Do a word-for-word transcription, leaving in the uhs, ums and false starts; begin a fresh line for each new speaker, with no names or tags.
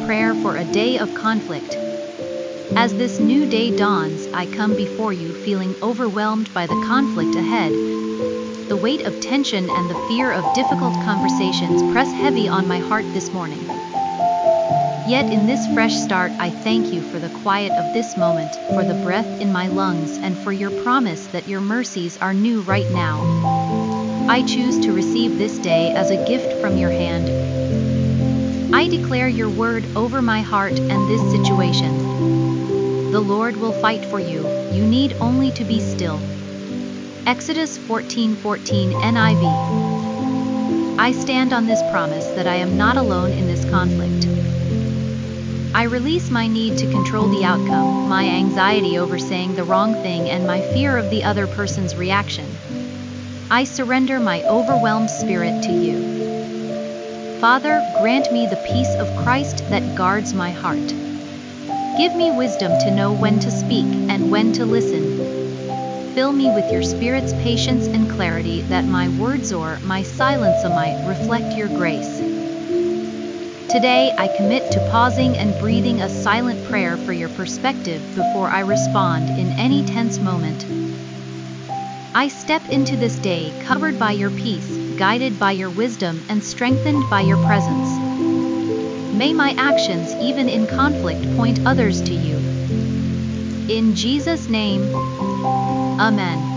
prayer for a day of conflict. As this new day dawns, I come before you feeling overwhelmed by the conflict ahead. The weight of tension and the fear of difficult conversations press heavy on my heart this morning. Yet in this fresh start, I thank you for the quiet of this moment, for the breath in my lungs, and for your promise that your mercies are new right now. I choose to receive this day as a gift from your hand. I declare your word over my heart and this situation. The Lord will fight for you, you need only to be still. Exodus fourteen fourteen N I V. I stand on this promise that I am not alone in this conflict. I release my need to control the outcome, my anxiety over saying the wrong thing, and my fear of the other person's reaction. I surrender my overwhelmed spirit to you. Father, grant me the peace of Christ that guards my heart. Give me wisdom to know when to speak and when to listen. Fill me with your Spirit's patience and clarity, that my words or my silence might reflect your grace. Today, I commit to pausing and breathing a silent prayer for your perspective before I respond in any tense moment. I step into this day covered by your peace, guided by your wisdom, and strengthened by your presence. May my actions, even in conflict, point others to you. In Jesus' name, Amen.